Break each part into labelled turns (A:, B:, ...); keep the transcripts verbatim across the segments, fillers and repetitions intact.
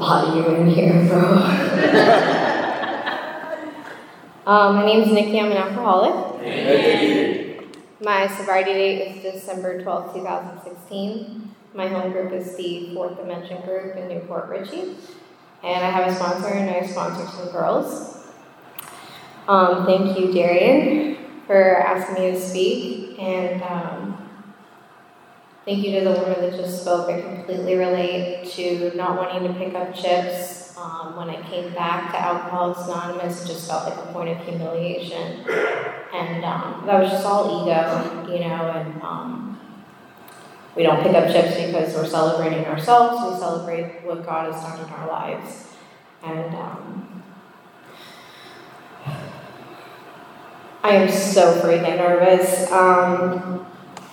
A: lot of you in here, bro. um, my name's Nikki. I'm an alcoholic.
B: Hey.
A: My sobriety date is December twelfth, twenty sixteen. My home group is the Fourth Dimension group in Newport Richey. And I have a sponsor, and I sponsor some girls. Um, thank you, Darian, for asking me to speak. And um, thank you to the woman that just spoke. I completely relate to not wanting to pick up chips. Um, when I came back to Alcoholics Anonymous, it just felt like a point of humiliation. And um, that was just all ego, you know, and um, we don't pick up chips because we're celebrating ourselves. We celebrate what God has done in our lives. And um, I am so freaking nervous. Um,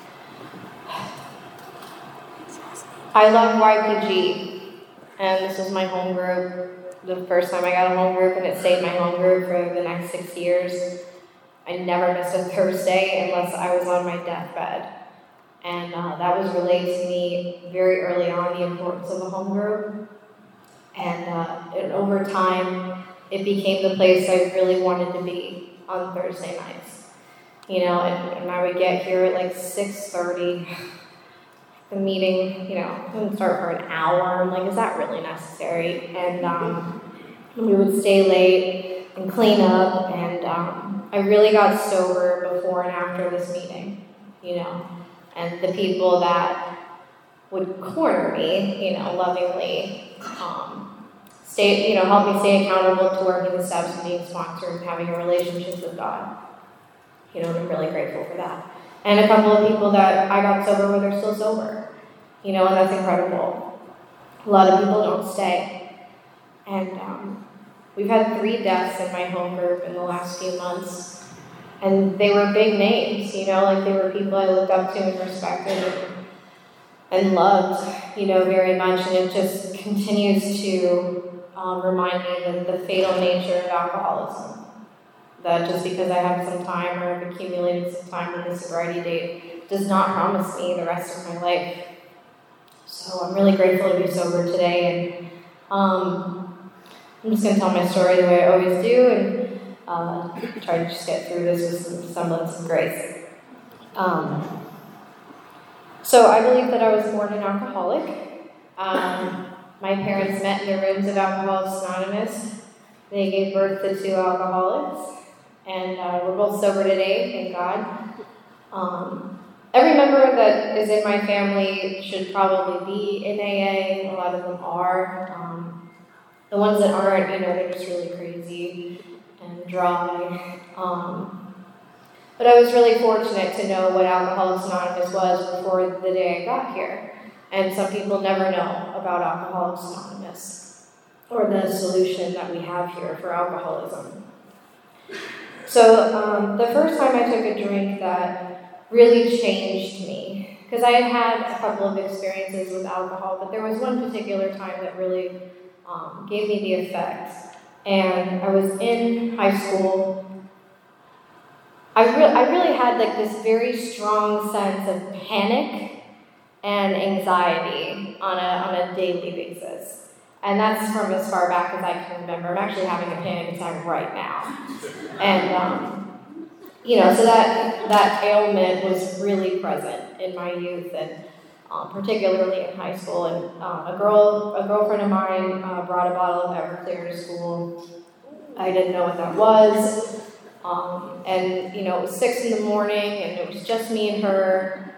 A: I love Y P G, and this was my home group. The first time I got a home group, and it stayed my home group for the next six years. I never missed a Thursday unless I was on my deathbed. And uh, that was relayed to me very early on, the importance of a home group. And, uh, and over time, it became the place I really wanted to be on Thursday nights. You know, and, and I would get here at like six thirty. The meeting, you know, wouldn't start for an hour. I'm like, is that really necessary? And um, we would stay late and clean up. And um, I really got sober before and after this meeting, you know. And the people that would corner me, you know, lovingly, um, stay, you know, help me stay accountable to working the steps and being sponsored and having a relationship with God. You know, and I'm really grateful for that. And a couple of people that I got sober with are still sober, you know, and that's incredible. A lot of people don't stay. And um, we've had three deaths in my home group in the last few months. And they were big names, you know, like they were people I looked up to and respected and, and loved, you know, very much. And it just continues to um, remind me of the fatal nature of alcoholism. That just because I have some time or have accumulated some time in the sobriety date does not promise me the rest of my life. So I'm really grateful to be sober today. And um, I'm just going to tell my story the way I always do. And Uh, try to just get through this with some semblance of grace. Um, so I believe that I was born an alcoholic. Um, my parents met in the rooms of Alcoholics Anonymous. They gave birth to two alcoholics, and uh, we're both sober today, thank God. Um, every member that is in my family should probably be in A A. A lot of them are. Um, the ones that aren't, you know, they're just really crazy and dry. Um, but I was really fortunate to know what Alcoholics Anonymous was before the day I got here. And some people never know about Alcoholics Anonymous or the solution that we have here for alcoholism. So um, the first time I took a drink that really changed me, because I had had a couple of experiences with alcohol, but there was one particular time that really um, gave me the effect. And I was in high school. I, re- I really had like this very strong sense of panic and anxiety on a on a daily basis. And that's from as far back as I can remember. I'm actually having a panic attack right now. And, um, you know, so that, that ailment was really present in my youth, and Um, particularly in high school. And um, a girl, a girlfriend of mine uh, brought a bottle of Everclear to school. I didn't know what that was. Um, and, you know, it was six in the morning, and it was just me and her.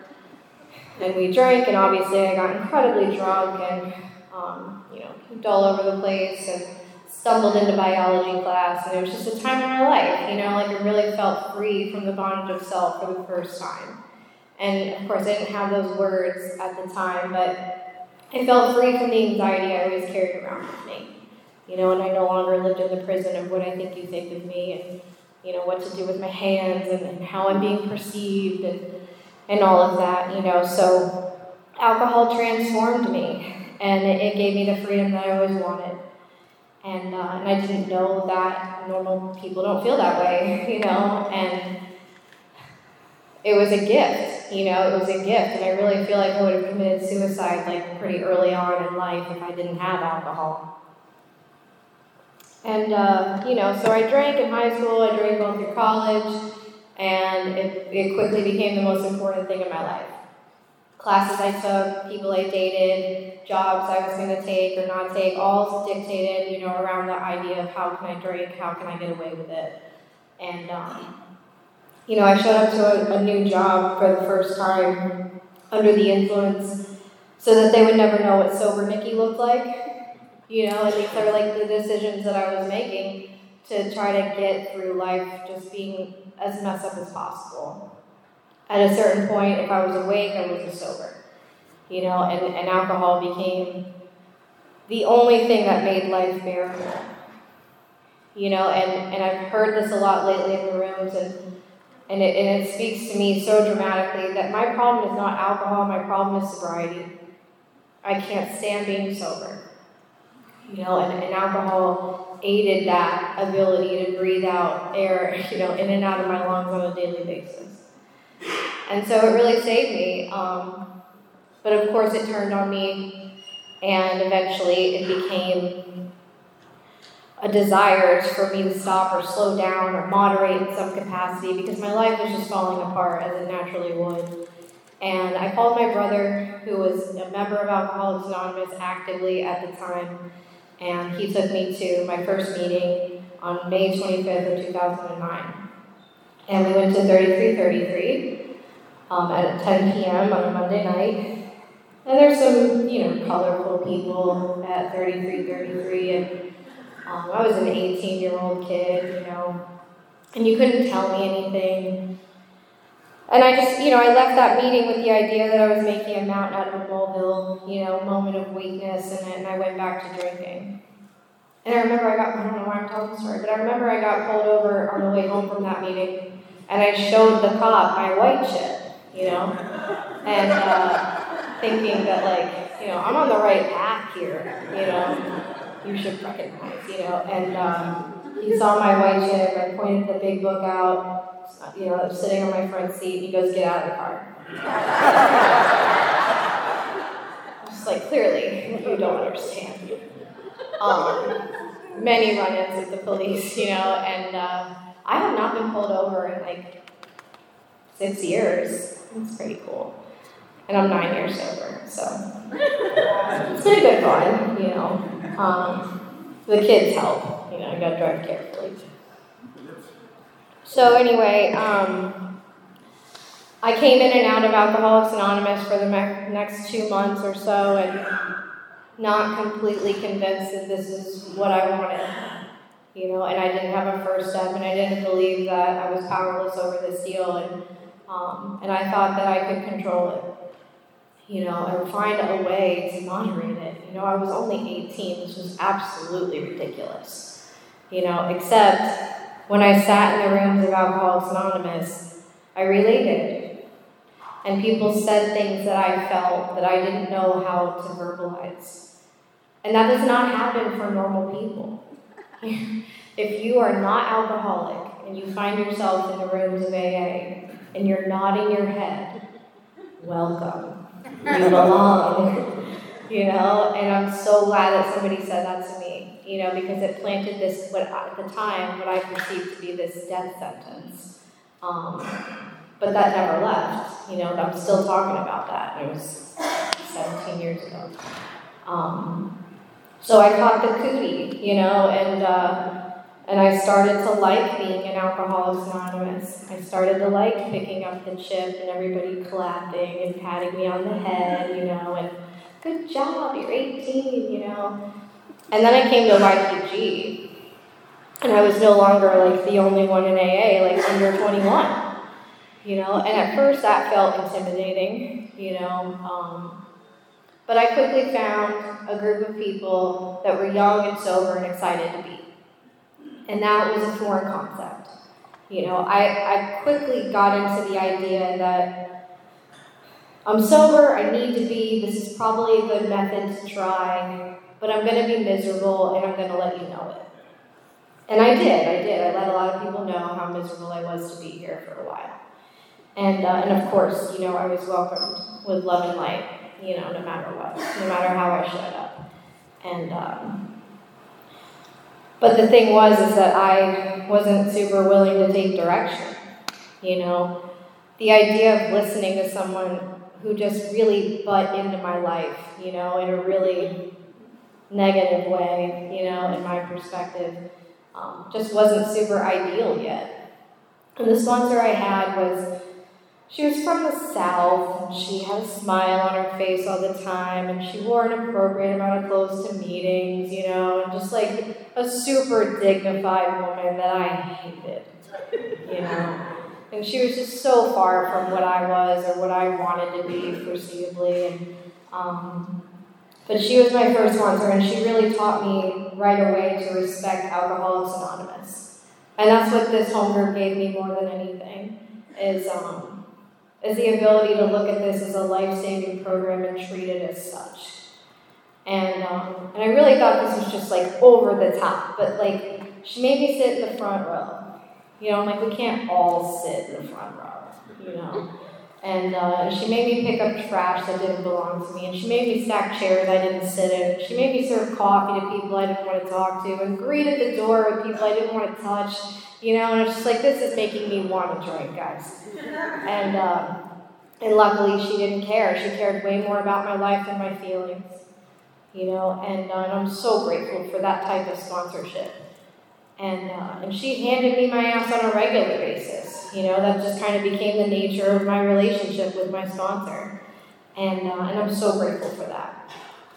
A: And we drank, and obviously I got incredibly drunk and, um, you know, pooped all over the place and stumbled into biology class. And it was just a time in my life, you know, like I really felt free from the bondage of self for the first time. And, of course, I didn't have those words at the time, but I felt free from the anxiety I always carried around with me. You know, and I no longer lived in the prison of what I think you think of me, and, you know, what to do with my hands, and, and how I'm being perceived, and, and all of that, you know. So alcohol transformed me, and it, it gave me the freedom that I always wanted. And, uh, and I didn't know that normal people don't feel that way, you know, and it was a gift, you know, it was a gift, and I really feel like I would have committed suicide, like, pretty early on in life if I didn't have alcohol. And, uh, you know, so I drank in high school, I drank going through college, and it, it quickly became the most important thing in my life. Classes I took, people I dated, jobs I was going to take or not take, all dictated, you know, around the idea of how can I drink, how can I get away with it. And, um, you know, I showed up to a, a new job for the first time under the influence so that they would never know what sober Nikki looked like. You know, and these are like the decisions that I was making to try to get through life just being as messed up as possible. At a certain point, if I was awake, I wasn't sober. You know, and, and alcohol became the only thing that made life bearable. You know, and, and I've heard this a lot lately in the rooms, and, and, it, and it speaks to me so dramatically that my problem is not alcohol, my problem is sobriety. I can't stand being sober. You know, and, and alcohol aided that ability to breathe out air, you know, in and out of my lungs on a daily basis. And so it really saved me. Um, but of course it turned on me, and eventually it became a desire for me to stop or slow down or moderate in some capacity because my life was just falling apart as it naturally would. And I called my brother, who was a member of Alcoholics Anonymous actively at the time, and he took me to my first meeting on May twenty-fifth of two thousand nine. And we went to thirty-three thirty-three um, at ten p.m. on a Monday night. And there's some, you know, colorful people at thirty-three thirty-three. And um, I was an eighteen-year-old kid, you know, and you couldn't tell me anything. And I just, you know, I left that meeting with the idea that I was making a mountain out of a molehill, you know, moment of weakness, and, and I went back to drinking. And I remember I got, I don't know why I'm telling the story, but I remember I got pulled over on the way home from that meeting, and I showed the cop my white chip, you know, and uh, thinking that, like, you know, I'm on the right path here, you know, you should recognize, you know, and um, he saw my white chip, I pointed the big book out, you know, sitting on my front seat, he goes, "Get out of the car." Just like, clearly, you don't understand. Um, many run-ins with the police, you know, and uh, I have not been pulled over in like six years. It's pretty cool. And I'm nine years sober, so it's been a good run, you know. Um, the kids help, you know, you gotta drive carefully. So anyway, um, I came in and out of Alcoholics Anonymous for the me- next two months or so, and not completely convinced that this is what I wanted, you know, and I didn't have a first step, and I didn't believe that I was powerless over this deal, and um, and I thought that I could control it, you know, and find a way to moderate it. You know, I was only eighteen, which was absolutely ridiculous, you know, except when I sat in the rooms of Alcoholics Anonymous, I related. And people said things that I felt that I didn't know how to verbalize. And that does not happen for normal people. If you are not alcoholic and you find yourself in the rooms of A A and you're nodding your head, welcome. You belong. You know, and I'm so glad that somebody said that to me, you know, because it planted this, what at the time, what I perceived to be this death sentence. Um, but that never left, you know, I'm still talking about that. It was seventeen years ago. Um, so I caught the cootie, you know, and uh, and I started to like being in Alcoholics Anonymous. I started to like picking up the chip and everybody clapping and patting me on the head, you know, and good job, you're eighteen, you know. And then I came to Y P G, and I was no longer like the only one in A A, like under twenty-one. You know, and at first that felt intimidating, you know, um, but I quickly found a group of people that were young and sober and excited to be. And that was a foreign concept. You know, I, I quickly got into the idea that I'm sober, I need to be, this is probably a good method to try, but I'm going to be miserable and I'm going to let you know it. And I did, I did. I let a lot of people know how miserable I was to be here for a while. And, uh, and of course, you know, I was welcomed with love and light, you know, no matter what, no matter how I showed up. And um, But the thing was is that I wasn't super willing to take direction. You know, the idea of listening to someone who just really butt into my life, you know, in a really negative way, you know, in my perspective, um, just wasn't super ideal yet. And the sponsor I had was, she was from the South, and she had a smile on her face all the time, and she wore an appropriate amount of clothes to meetings, you know, and just like a super dignified woman that I hated, you know. And she was just so far from what I was or what I wanted to be, foreseeably. And, um, but she was my first sponsor, and she really taught me right away to respect Alcoholics Anonymous. And that's what this home group gave me more than anything, is um, is the ability to look at this as a life-saving program and treat it as such. And um, and I really thought this was just like over the top, but like she made me sit in the front row. You know, I'm like, we can't all sit in the front row, you know. And uh, she made me pick up trash that didn't belong to me. And she made me stack chairs I didn't sit in. She made me serve coffee to people I didn't want to talk to. And greet at the door with people I didn't want to touch. You know, and it's just like, this is making me want to drink, guys. And, uh, and luckily, she didn't care. She cared way more about my life than my feelings. You know, and, uh, and I'm so grateful for that type of sponsorship. And uh, and she handed me my ass on a regular basis. You know, that just kind of became the nature of my relationship with my sponsor. And uh, and I'm so grateful for that.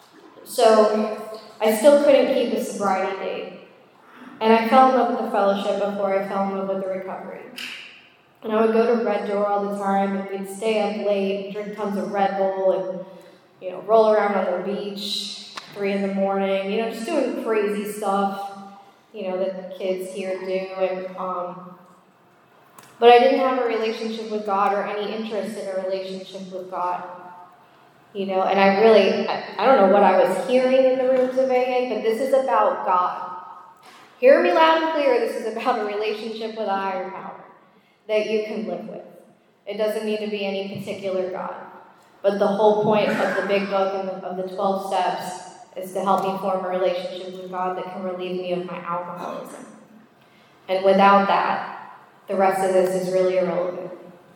A: So I still couldn't keep a sobriety date. And I fell in love with the fellowship before I fell in love with the recovery. And I would go to Red Door all the time, and we'd stay up late, and drink tons of Red Bull, and, you know, roll around on the beach, three in the morning, you know, just doing crazy stuff, you know, that the kids here do. And um, but I didn't have a relationship with God or any interest in a relationship with God. You know, and I really, I, I don't know what I was hearing in the rooms of A A, but this is about God. Hear me loud and clear, this is about a relationship with a higher power that you can live with. It doesn't need to be any particular God. But the whole point of the big book and the, of the twelve steps is to help me form a relationship with God that can relieve me of my alcoholism. And without that, the rest of this is really irrelevant.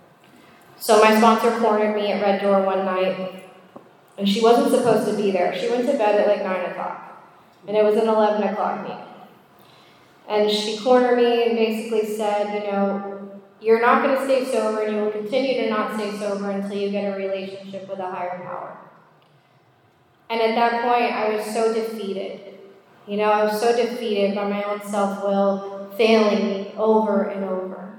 A: So my sponsor cornered me at Red Door one night, and she wasn't supposed to be there. She went to bed at like nine o'clock, and it was an eleven o'clock meeting. And she cornered me and basically said, you know, you're not going to stay sober, and you will continue to not stay sober until you get a relationship with a higher power. And at that point, I was so defeated. You know, I was so defeated by my own self-will failing me over and over.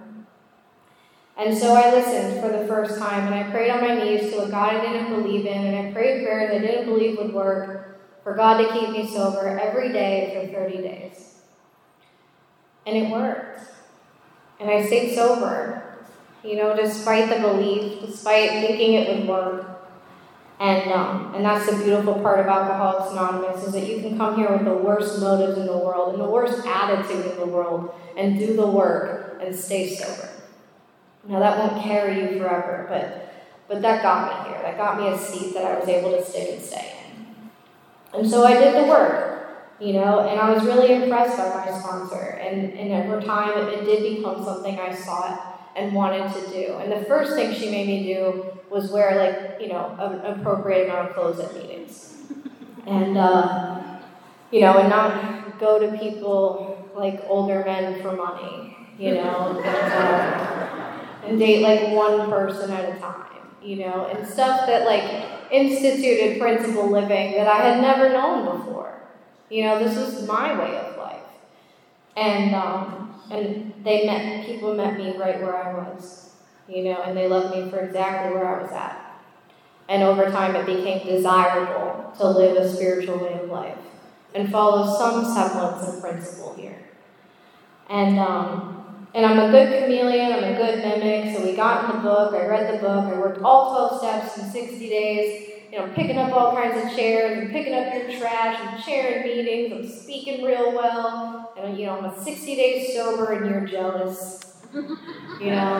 A: And so I listened for the first time, and I prayed on my knees to a God I didn't believe in, and I prayed prayers I didn't believe would work for God to keep me sober every day for thirty days. And it worked. And I stayed sober, you know, despite the belief, despite thinking it would work. And um, and that's the beautiful part of Alcoholics Anonymous, is that you can come here with the worst motives in the world and the worst attitude in the world and do the work and stay sober. Now that won't carry you forever, but but that got me here. That got me a seat that I was able to stick and stay in. And so I did the work, you know, and I was really impressed by my sponsor. And, and over time, it, it did become something I sought and wanted to do. And the first thing she made me do was wear, like, you know, an appropriate amount of clothes at meetings. And, uh, you know, and not go to people like older men for money, you know, and, uh, and date like one person at a time, you know, and stuff that like instituted principle living that I had never known before. You know, this was my way of life. And, um, and they met, people met me right where I was, you know, and they loved me for exactly where I was at. And over time, it became desirable to live a spiritual way of life and follow some semblance of principle here. And, um, and I'm a good chameleon, I'm a good mimic, so we got in the book, I read the book, I worked all twelve steps in sixty days, you know, picking up all kinds of chairs and picking up your trash and chairing meetings, I'm speaking real well, and, you know, I'm a sixty days sober and you're jealous, you know,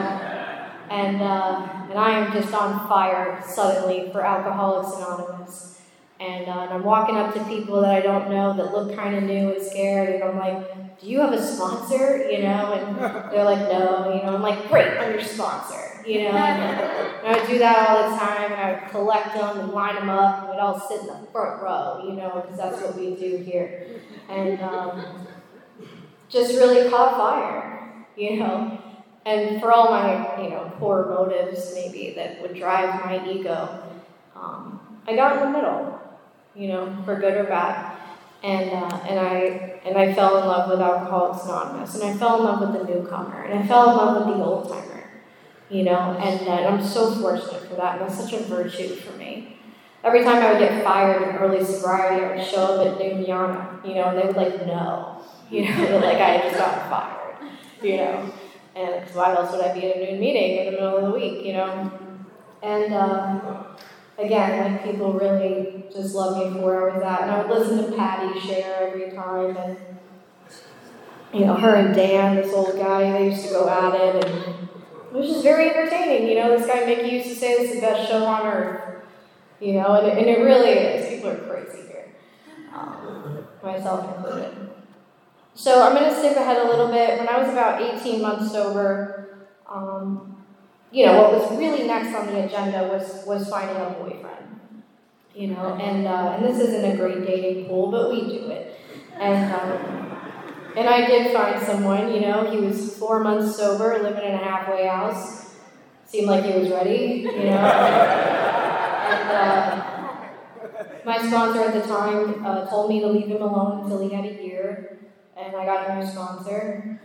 A: and, uh, and I am just on fire suddenly for Alcoholics Anonymous. And, uh, and I'm walking up to people that I don't know that look kind of new and scared, and I'm like, do you have a sponsor? You know, and they're like, no, you know, I'm like, great, I'm your sponsor, you know. And I would do that all the time, and I would collect them and line them up, and we'd all sit in the front row, you know, because that's what we do here. And um, just really caught fire, you know. And for all my, you know, poor motives maybe that would drive my ego, um, I got in the middle, you know, for good or bad. And uh, and I and I fell in love with Alcoholics Anonymous, and I fell in love with the newcomer, and I fell in love with the old timer, you know. And, uh, and I'm so fortunate for that, and that's such a virtue for me. Every time I would get fired in early sobriety, I would show up at noon Yana, you know, and they would like, no, you know, like I had just gotten fired, you know. And because why else would I be at a noon meeting in the middle of the week, you know? And um, again, like people really just loved me for where I was at. And I would listen to Patty share every time. And, you know, her and Dan, this old guy, they used to go at it. And it was just very entertaining. You know, this guy Mickey used to say this is the best show on earth. You know, and it, and it really is. People are crazy here, um, myself included. So I'm going to skip ahead a little bit. When I was about eighteen months sober, um, you know, what was really next on the agenda was was finding a boyfriend. You know, and uh, and this isn't a great dating pool, but we do it. And um, and I did find someone. You know, he was four months sober, living in a halfway house. Seemed like he was ready. You know, and uh, my sponsor at the time uh, told me to leave him alone until he had a year. And I got a new sponsor.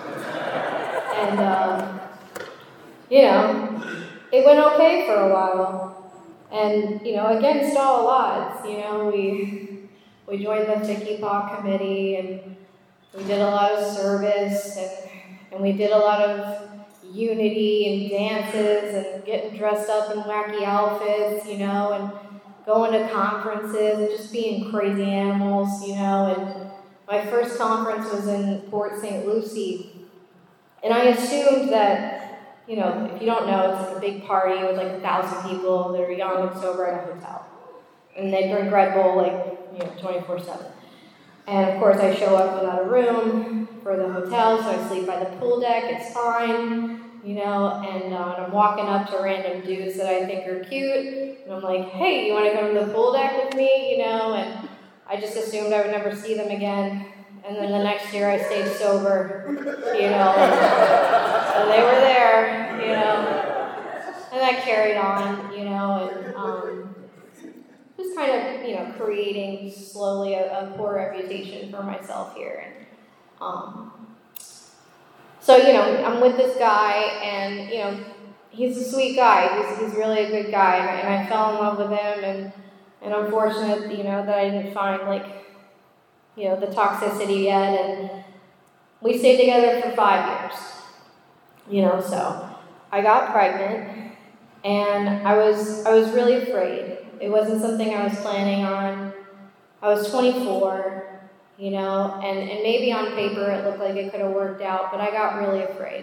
A: And, um, you know, it went okay for a while. And, you know, against all odds, you know, we we joined the Vicky Paw committee, and we did a lot of service, and, and we did a lot of unity and dances and getting dressed up in wacky outfits, you know, and going to conferences and just being crazy animals, you know, and my first conference was in Port Saint Lucie, and I assumed that, you know, if you don't know, it's like a big party with like a thousand people that are young and sober at a hotel. And they drink Red Bull like, you know, twenty-four seven. And of course I show up without a room for the hotel, so I sleep by the pool deck, it's fine, you know, and, uh, and I'm walking up to random dudes that I think are cute, and I'm like, hey, you want to come to the pool deck with me, you know, and I just assumed I would never see them again. And then the next year I stayed sober, you know. So they were there, you know. And I carried on, you know, and um, just kind of, you know, creating slowly a, a poor reputation for myself here. And um, so, you know, I'm with this guy, and, you know, he's a sweet guy. He's, he's really a good guy, and I, and I fell in love with him, and And I'm fortunate, you know, that I didn't find, like, you know, the toxicity yet. And we stayed together for five years, you know, so I got pregnant, and I was I was really afraid. It wasn't something I was planning on. I was twenty-four, you know, and, and maybe on paper it looked like it could have worked out, but I got really afraid.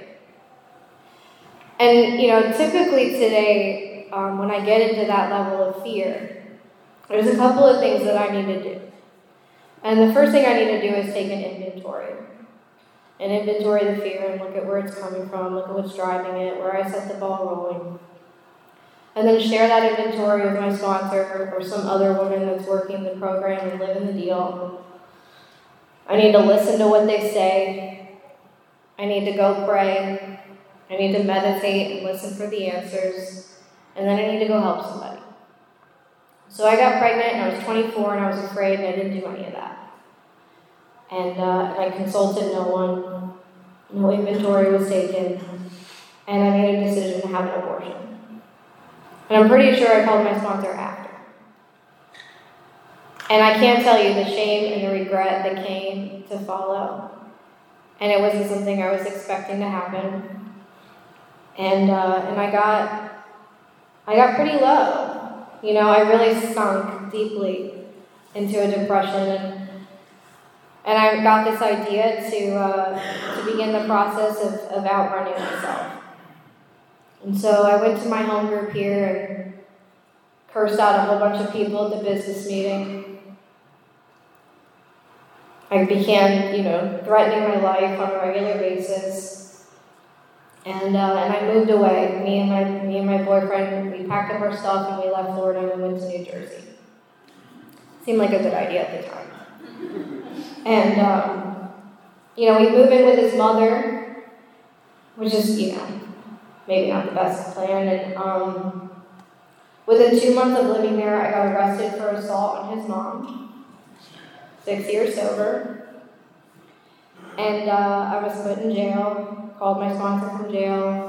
A: And, you know, typically today, um, when I get into that level of fear, there's a couple of things that I need to do. And the first thing I need to do is take an inventory. And inventory the fear and look at where it's coming from, look at what's driving it, where I set the ball rolling. And then share that inventory with my sponsor or some other woman that's working the program and living the deal. I need to listen to what they say. I need to go pray. I need to meditate and listen for the answers. And then I need to go help somebody. So I got pregnant, and I was twenty-four, and I was afraid, and I didn't do any of that. And, uh, and I consulted no one. No inventory was taken. And I made a decision to have an abortion. And I'm pretty sure I called my sponsor after. And I can't tell you the shame and the regret that came to follow. And it wasn't something I was expecting to happen. And uh, and I got I got pretty low. You know, I really sunk deeply into a depression, and, and I got this idea to uh, to begin the process of, of outrunning myself. And so I went to my home group here and cursed out a whole bunch of people at the business meeting. I began, you know, threatening my life on a regular basis. And uh, and I moved away. Me and my me and my boyfriend, we packed up our stuff and we left Florida and we went to New Jersey. Seemed like a good idea at the time. And um, you know, we move in with his mother, which is, you know, maybe not the best plan. And um, within two months of living there, I got arrested for assault on his mom. Six years sober. And uh, I was put in jail, called my sponsor from jail.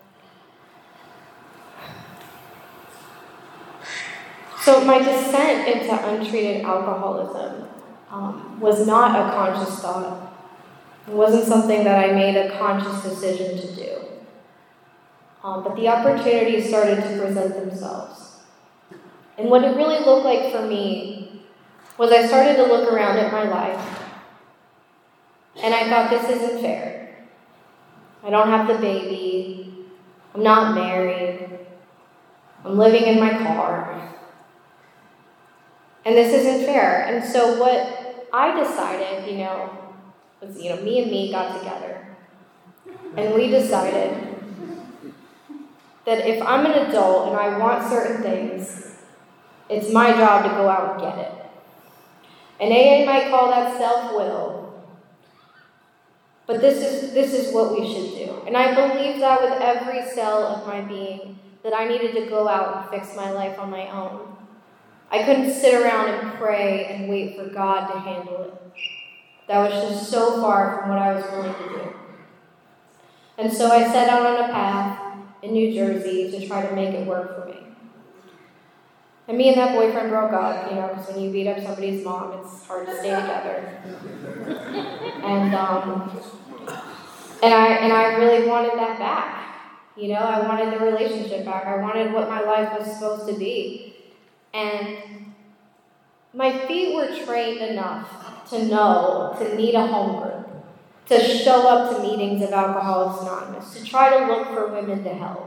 A: So my descent into untreated alcoholism um, was not a conscious thought. It wasn't something that I made a conscious decision to do. Um, but the opportunities started to present themselves. And what it really looked like for me was I started to look around at my life, and I thought, this isn't fair. I don't have the baby. I'm not married. I'm living in my car. And this isn't fair. And so what I decided, you know, was, you know, me and me got together. And we decided that if I'm an adult and I want certain things, it's my job to go out and get it. And A A might call that self-will. But this is this is what we should do. And I believe that with every cell of my being, that I needed to go out and fix my life on my own. I couldn't sit around and pray and wait for God to handle it. That was just so far from what I was willing to do. And so I set out on a path in New Jersey to try to make it work for me. And me and that boyfriend broke up, you know, because when you beat up somebody's mom, it's hard to stay together. And um, and I and I really wanted that back. You know, I wanted the relationship back. I wanted what my life was supposed to be. And my feet were trained enough to know to need a home group, to show up to meetings of Alcoholics Anonymous, to try to look for women to help.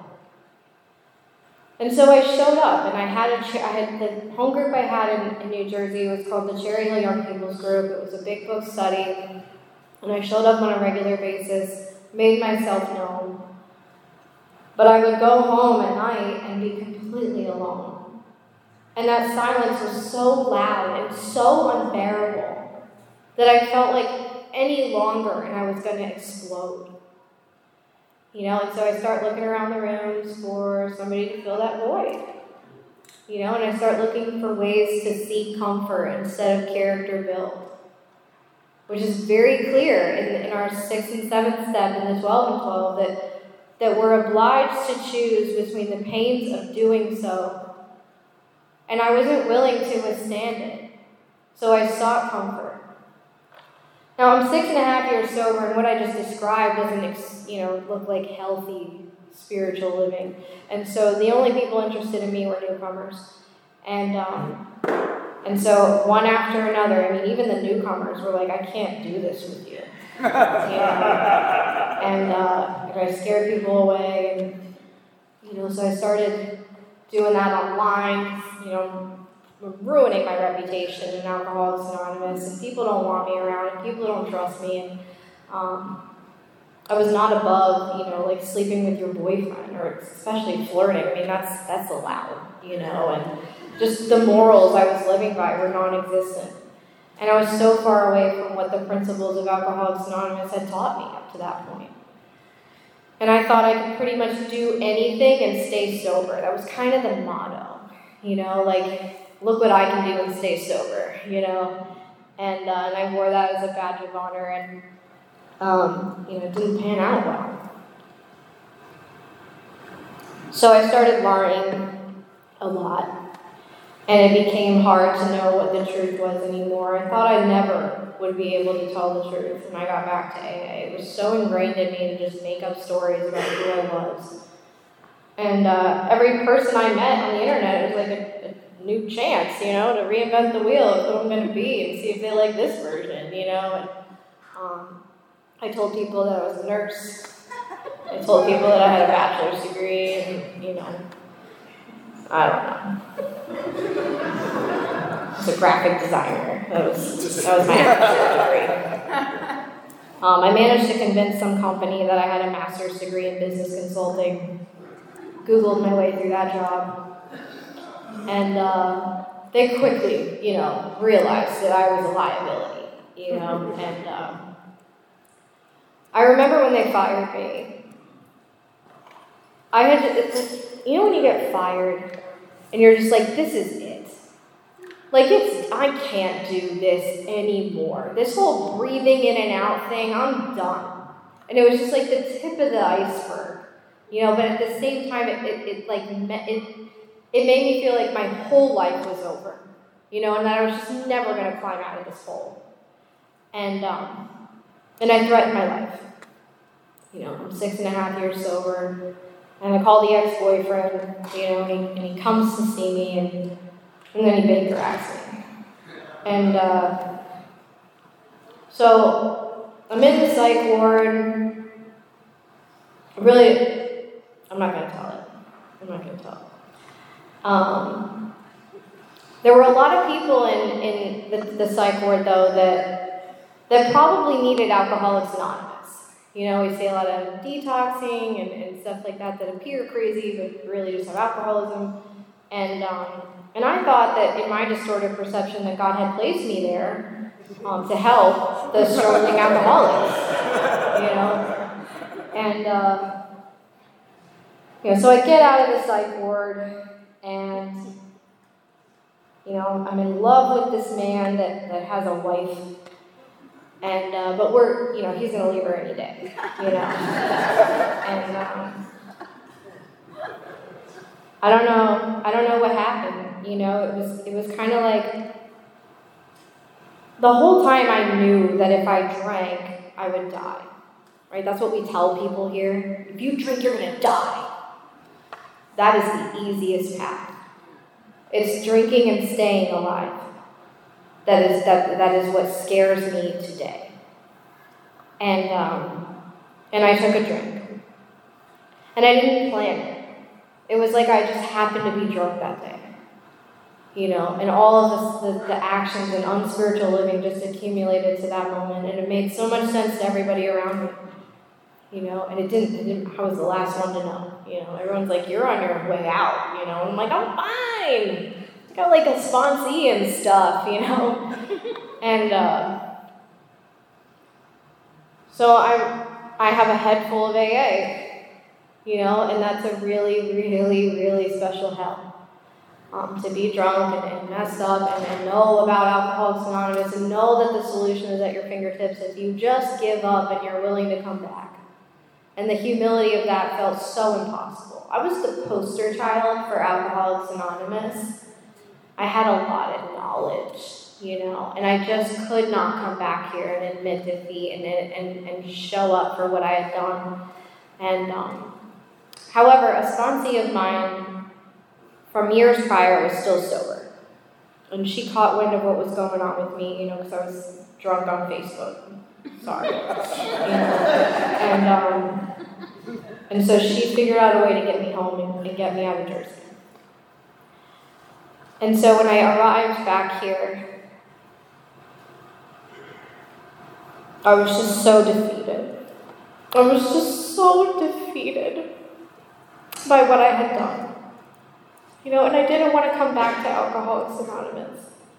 A: And so I showed up, and I had a cha- I had the home group I had in, in New Jersey was called the Cherry Hill Young People's Group. It was a big book study, and I showed up on a regular basis, made myself known. But I would go home at night and be completely alone. And that silence was so loud and so unbearable that I felt like any longer and I was going to explode. You know, and so I start looking around the rooms for somebody to fill that void. You know, and I start looking for ways to seek comfort instead of character build. Which is very clear in, in our sixth and seventh step in the twelve and twelve that, that we're obliged to choose between the pains of doing so. And I wasn't willing to withstand it. So I sought comfort. Now, I'm six and a half years sober, and what I just described doesn't, you know, look like healthy spiritual living. And so the only people interested in me were newcomers. And um, and so one after another, I mean, even the newcomers were like, I can't do this with you. you know? And, uh, and I scared people away. And, you know, so I started doing that online, you know, ruining my reputation in Alcoholics Anonymous, and people don't want me around, and people don't trust me, and um, I was not above, you know, like sleeping with your boyfriend, or especially flirting. I mean, that's that's allowed, you know, and just the morals I was living by were non-existent, and I was so far away from what the principles of Alcoholics Anonymous had taught me up to that point. And I thought I could pretty much do anything and stay sober. That was kind of the motto, you know, like, look what I can do and stay sober, you know. And, uh, and I wore that as a badge of honor, and, um, you know, it didn't pan out well. So I started lying a lot, and it became hard to know what the truth was anymore. I thought I never would be able to tell the truth when I got back to A A. It was so ingrained in me to just make up stories about who I was. And uh, every person I met on the internet, it was like a, a new chance, you know, to reinvent the wheel of who I'm going to be and see if they like this version, you know. And um, I told people that I was a nurse. I told people that I had a bachelor's degree, and, you know, I don't know. I was a graphic designer. That was, that was my degree. Um, I managed to convince some company that I had a master's degree in business consulting. Googled my way through that job. And uh, they quickly, you know, realized that I was a liability, you know. And um, I remember when they fired me, I had to, it's, you know when you get fired and you're just like, this is it. Like, it's, I can't do this anymore. This whole breathing in and out thing, I'm done. And it was just like the tip of the iceberg, you know, but at the same time, it, it, it like, it, it made me feel like my whole life was over, you know, and that I was just never going to climb out of this hole. And, um, and I threatened my life. You know, I'm six and a half years sober, and I call the ex-boyfriend, you know, and he, and he comes to see me, and And then he Baker asked me. And uh, so I'm in the psych ward. Really, I'm not going to tell it. I'm not going to tell it. Um, there were a lot of people in, in the, the psych ward, though, that that probably needed Alcoholics Anonymous. You know, we see a lot of detoxing and, and stuff like that that appear crazy, but really just have alcoholism. And um, and I thought that in my distorted perception that God had placed me there um, to help the struggling alcoholics, you know. And, uh, you know, so I get out of the psych ward, and, you know, I'm in love with this man that, that has a wife. And, uh, but we're, you know, he's going to leave her any day, you know. And, um, I don't know, I don't know what happened, you know, it was, it was kind of like, the whole time I knew that if I drank, I would die, right? That's what we tell people here. If you drink, you're going to die. That is the easiest path. It's drinking and staying alive. That is, that, that is what scares me today. And, um, and I took a drink. And I didn't plan it. It was like I just happened to be drunk that day, you know, and all of this, the, the actions and unspiritual living just accumulated to that moment, and it made so much sense to everybody around me, you know, and it didn't, it didn't, I was the last one to know, you know, everyone's like, you're on your way out, you know, and I'm like, I'm fine, I got like a sponsee and stuff, you know, and uh, so I, I have a head full of A A. You know, and that's a really, really, really special help. Um, to be drunk and, and messed up and, and know about Alcoholics Anonymous and know that the solution is at your fingertips if you just give up and you're willing to come back. And the humility of that felt so impossible. I was the poster child for Alcoholics Anonymous. I had a lot of knowledge, you know, and I just could not come back here and admit defeat and, and, and show up for what I had done. And, um, However, a sponsee of mine from years prior was still sober. And she caught wind of what was going on with me, you know, because I was drunk on Facebook. Sorry. You know? And, um, and so she figured out a way to get me home and, and get me out of Jersey. And so when I arrived back here, I was just so defeated. I was just so defeated by what I had done. You know, and I didn't want to come back to Alcoholics Anonymous.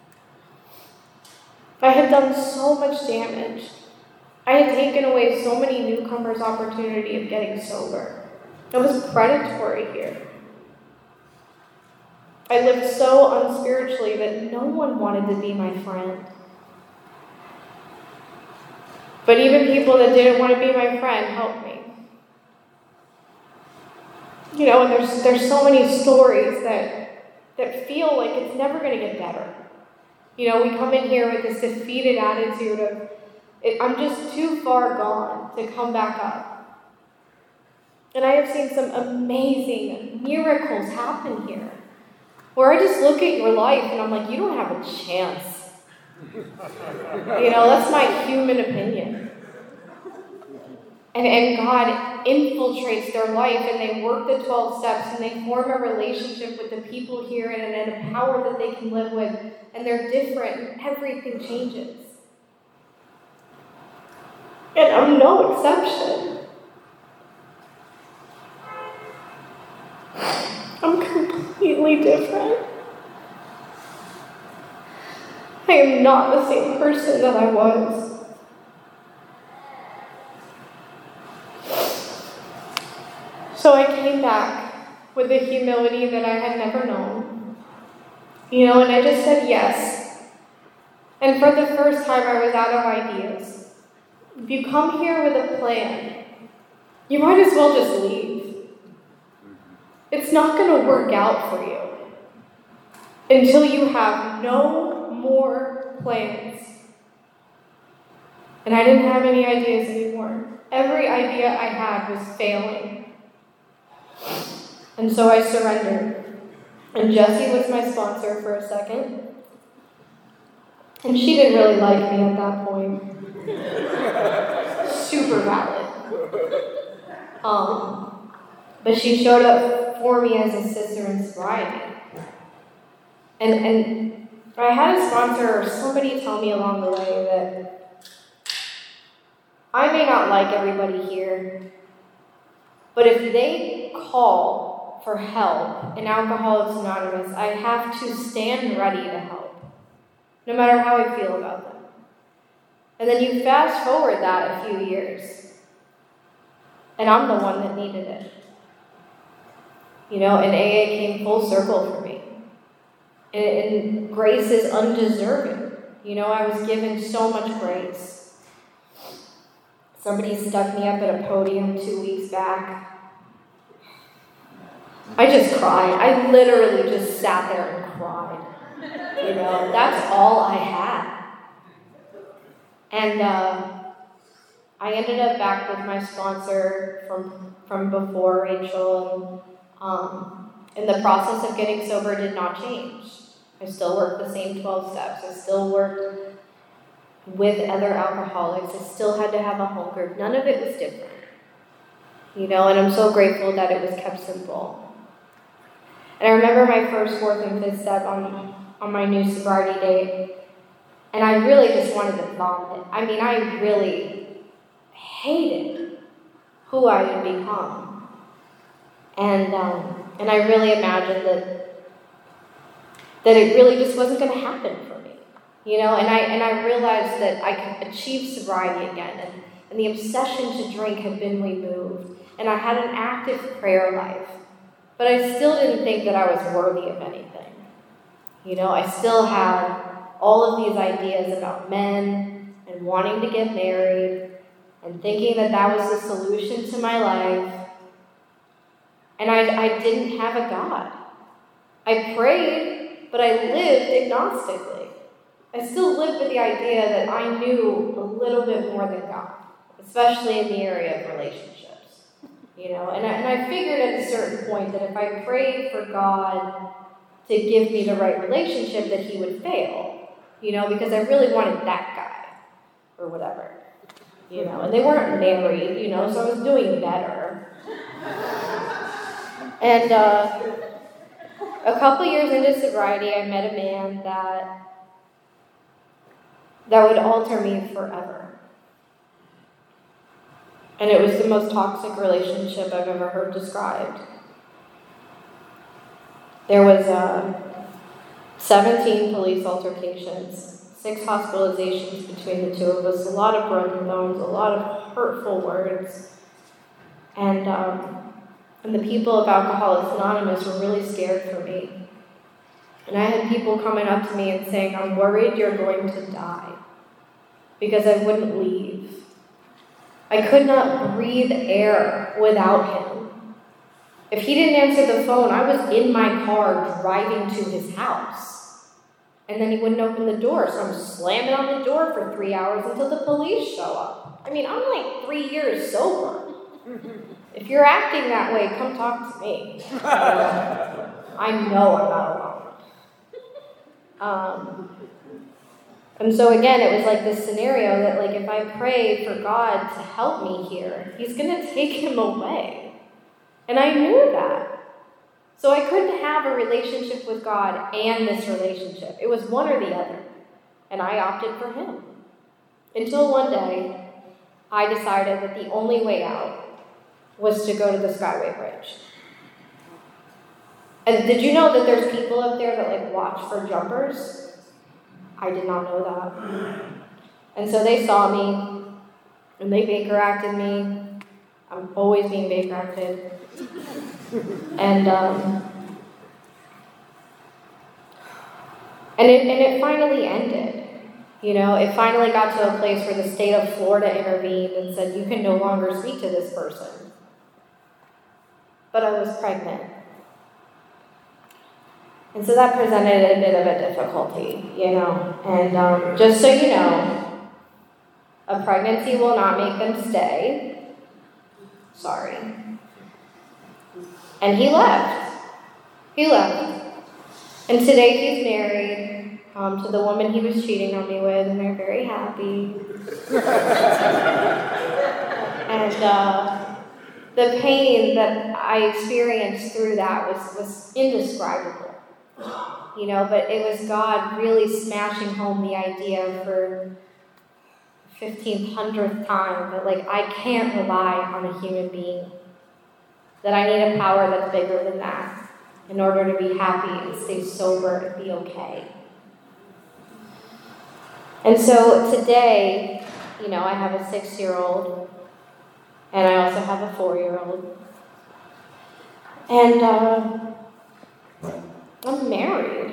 A: I had done so much damage. I had taken away so many newcomers' opportunity of getting sober. It was predatory here. I lived so unspiritually that no one wanted to be my friend. But even people that didn't want to be my friend helped me. You know, and there's there's so many stories that that feel like it's never going to get better. You know, we come in here with this defeated attitude of, it, I'm just too far gone to come back up. And I have seen some amazing miracles happen here, where I just look at your life and I'm like, you don't have a chance. You know, that's my human opinion. And, and God infiltrates their life, and they work the twelve steps, and they form a relationship with the people here and, and a power that they can live with, and they're different, and everything changes. And I'm no exception. I'm completely different. I am not the same person that I was. So I came back with a humility that I had never known. You know, and I just said yes. And for the first time, I was out of ideas. If you come here with a plan, you might as well just leave. It's not going to work out for you until you have no more plans. And I didn't have any ideas anymore. Every idea I had was failing. And so I surrendered. And Jessie was my sponsor for a second. And she didn't really like me at that point. Super valid. Um, but she showed up for me as a sister in sobriety. And, and I had a sponsor or somebody tell me along the way that I may not like everybody here, but if they call for help in Alcoholics Anonymous, I have to stand ready to help, no matter how I feel about them. And then you fast forward that a few years, and I'm the one that needed it. You know, and A A came full circle for me. And, and grace is undeserving. You know, I was given so much grace. Somebody stuck me up at a podium two weeks back. I just cried. I literally just sat there and cried. You know, that's all I had. And uh, I ended up back with my sponsor from from before, Rachel, and um, and the process of getting sober did not change. I still worked the same twelve steps. I still worked with other alcoholics. I still had to have a home group. None of it was different. You know, and I'm so grateful that it was kept simple. And I remember my first, fourth, and fifth step on, on my new sobriety date, and I really just wanted to vomit. I mean, I really hated who I had become. And um, and I really imagined that that it really just wasn't going to happen for me. You know, and I and I realized that I could achieve sobriety again, and, and the obsession to drink had been removed, and I had an active prayer life. But I still didn't think that I was worthy of anything. You know, I still had all of these ideas about men and wanting to get married and thinking that that was the solution to my life. And I, I didn't have a God. I prayed, but I lived agnostically. I still lived with the idea that I knew a little bit more than God, especially in the area of relationships. You know, and I, and I figured at a certain point that if I prayed for God to give me the right relationship, that he would fail. You know, because I really wanted that guy, or whatever. You know, and they weren't married, you know, so I was doing better. And uh, a couple years into sobriety, I met a man that that would alter me forever. And it was the most toxic relationship I've ever heard described. There was uh, seventeen police altercations, six hospitalizations between the two of us, a lot of broken bones, a lot of hurtful words. And, um, and the people of Alcoholics Anonymous were really scared for me. And I had people coming up to me and saying, "I'm worried you're going to die," because I wouldn't leave. I could not breathe air without him. If he didn't answer the phone, I was in my car driving to his house. And then he wouldn't open the door, so I'm slamming on the door for three hours until the police show up. I mean, I'm like three years sober. If you're acting that way, come talk to me. I know I'm not alone. Um, And so again, it was like this scenario that like if I pray for God to help me here, he's going to take him away. And I knew that. So I couldn't have a relationship with God and this relationship. It was one or the other. And I opted for him. Until one day, I decided that the only way out was to go to the Skyway Bridge. And did you know that there's people up there that like watch for jumpers? I did not know that. And so they saw me, and they Baker acted me. I'm always being Baker acted. And um, and it and it finally ended. You know, it finally got to a place where the state of Florida intervened and said, you can no longer speak to this person. But I was pregnant. And so that presented a bit of a difficulty, you know. And um, just so you know, a pregnancy will not make them stay. Sorry. And he left. He left. And today he's married um, to the woman he was cheating on me with, and they're very happy. and uh, the pain that I experienced through that was, was indescribable. You know, but it was God really smashing home the idea for fifteen hundredth time that, like, I can't rely on a human being. That I need a power that's bigger than that in order to be happy and stay sober and be okay. And so today, you know, I have a six-year-old and I also have a four-year-old. And uh, I'm married.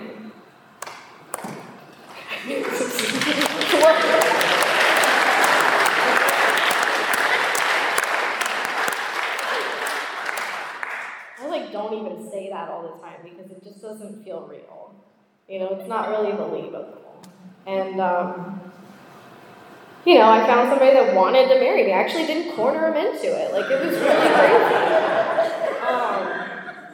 A: I like don't even say that all the time because it just doesn't feel real. You know, it's not really believable. And um, you know, I found somebody that wanted to marry me. I actually didn't corner him into it. Like, it was really crazy. Um,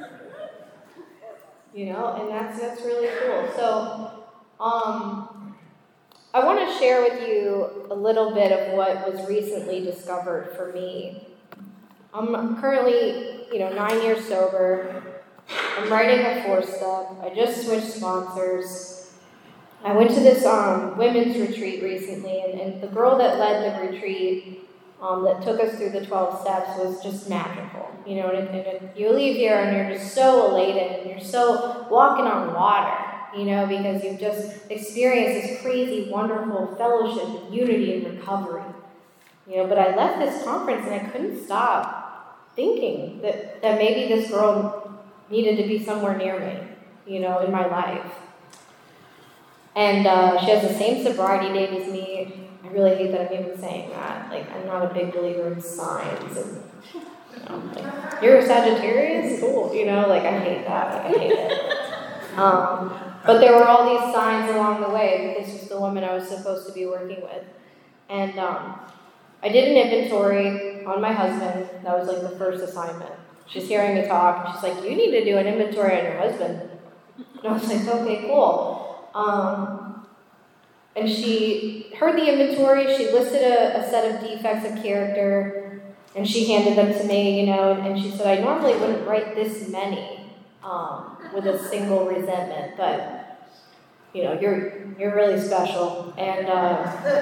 A: You know, and that's that's really cool. So, um, I want to share with you a little bit of what was recently discovered for me. I'm currently, you know, nine years sober. I'm writing a four-step. I just switched sponsors. I went to this um, women's retreat recently, and, and the girl that led the retreat Um, that took us through the twelve steps was just magical, you know, and, and you leave here and you're just so elated and you're so walking on water, you know, because you've just experienced this crazy, wonderful fellowship and unity and recovery, you know, but I left this conference and I couldn't stop thinking that, that maybe this girl needed to be somewhere near me, you know, in my life. And uh, she has the same sobriety date as me. I really hate that I'm even saying that. Like, I'm not a big believer in signs. And, you know, like, you're a Sagittarius? Cool. You know, like, I hate that. Like, I hate it. Um, but there were all these signs along the way that this was the woman I was supposed to be working with. And um, I did an inventory on my husband. That was, like, the first assignment. She's hearing me talk. And she's like, you need to do an inventory on your husband. And I was like, okay, cool. Um... And she heard the inventory, she listed a, a set of defects of character, and she handed them to me, you know, and, and she said, I normally wouldn't write this many um, with a single resentment, but, you know, you're you're really special. And uh,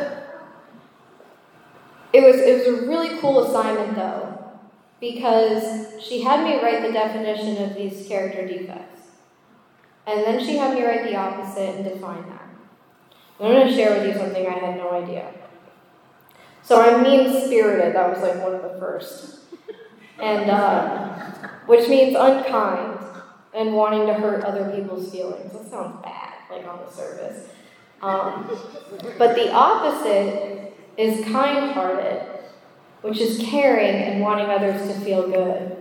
A: it was it was a really cool assignment, though, because she had me write the definition of these character defects. And then she had me write the opposite and define that. I'm going to share with you something I had no idea. So I'm mean-spirited. That was like one of the first. And, uh, which means unkind and wanting to hurt other people's feelings. That sounds bad, like on the surface. Um, but the opposite is kind-hearted, which is caring and wanting others to feel good.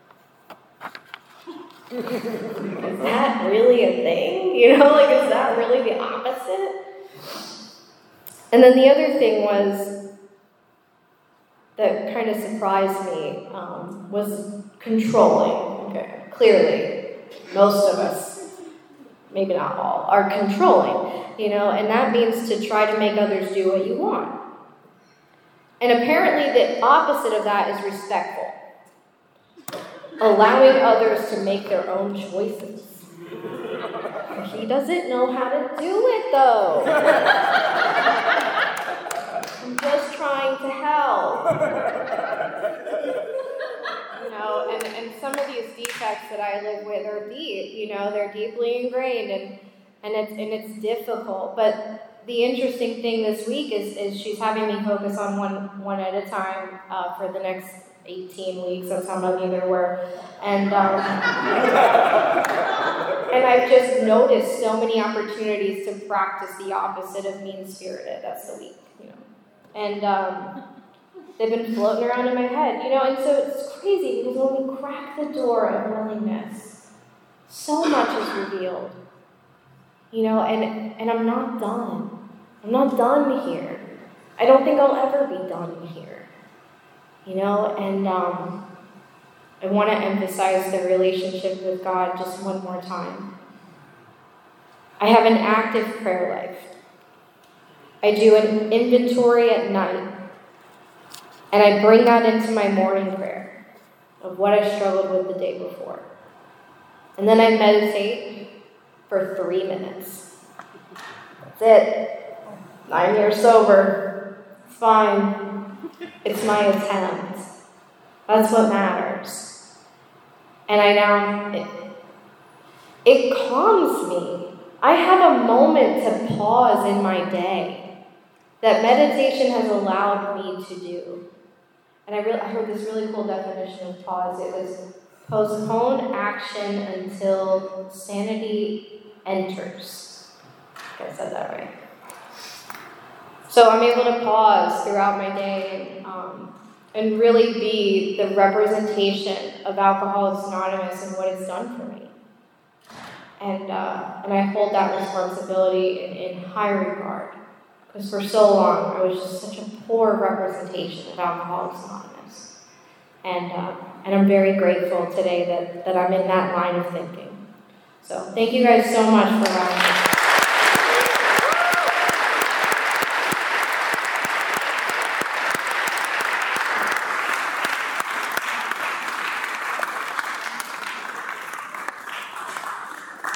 A: Is that really a thing? You know, like, is that really the opposite? And then the other thing was, that kind of surprised me, um, was controlling. Okay, clearly, most of us maybe not all, are controlling, you know, and that means to try to make others do what you want. And apparently the opposite of that is respectful. Allowing others to make their own choices. He doesn't know how to do it, though. I'm just trying to help. You know, and, and some of these defects that I live with are deep, you know, they're deeply ingrained, and, and, it's, and it's difficult. But the interesting thing this week is, is she's having me focus on one, one at a time uh, for the next eighteen weeks, that's how many there were. And, um, and I've just noticed so many opportunities to practice the opposite of mean-spirited. That's the week, you know. And um, they've been floating around in my head, you know, and so it's crazy because when we crack the door of willingness, so much is revealed, you know, and, and I'm not done. I'm not done here. I don't think I'll ever be done here, you know, and um, I want to emphasize the relationship with God just one more time. I have an active prayer life. I do an inventory at night, and I bring that into my morning prayer of what I struggled with the day before. And then I meditate for three minutes. That's it. Nine years sober. It's fine. It's my attempt. That's what matters. And I now, it, it calms me. I have a moment to pause in my day that meditation has allowed me to do. And I, re- I heard this really cool definition of pause. It was postpone action until sanity enters. I think I said that right. So I'm able to pause throughout my day and, um, and really be the representation of Alcoholics Anonymous and what it's done for me. And uh, and I hold that responsibility in, in high regard. Because for so long, I was just such a poor representation of Alcoholics Anonymous. And uh, and I'm very grateful today that, that I'm in that line of thinking. So thank you guys so much for allowing me.